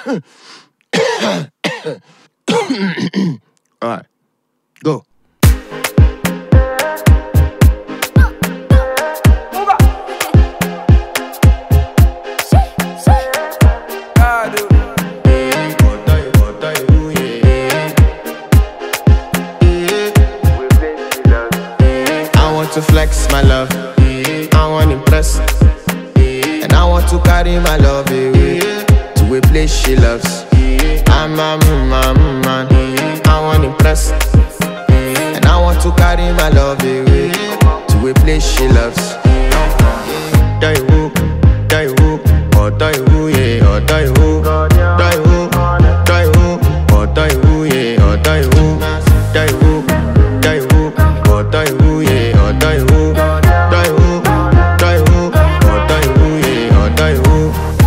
Alright, go. To flex my love, I want to impress, and I want to carry my love away to a place she loves. I'm a man, I want to impress, and I want to carry my love away to a place she loves. Die who, or die who, yeah, or die who, die who, die who, or die who, yeah, or die who, die who, die who, or die who, yeah. Die who, die who, die who, or die who, yeah, or die who.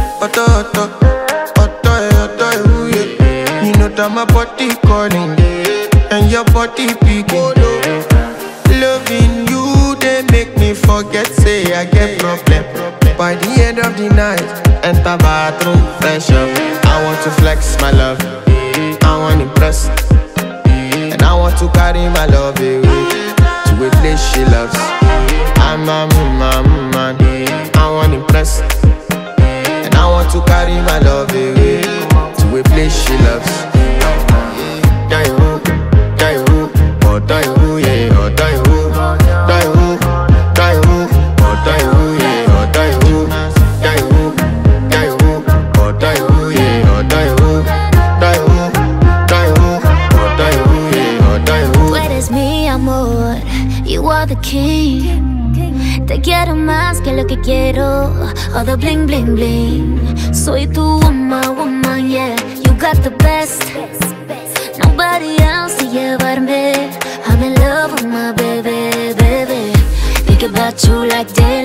Die who, yeah. You know that my body calling, and your body picking. Loving you, they make me forget, say I get problem. By the end of the night, enter bathroom, fresh up. I want to flex my love, I want to impress, and I want to carry my love away to a place she loves. I'm a man, I want to impress, and I want to carry my love away to a place she loves. Die who, or die who, yeah, or die who, die who, die who, or die who, yeah, or die who, die who, or die who, yeah, or die who, die who, or die who, yeah, or die who. Tú eres mi amor, you are the king. Te quiero más que lo que quiero, all the bling bling bling. Soy tu woman, yeah. You got the best, nobody else to llevarme. I'm in love with my baby. Think about you like daylight.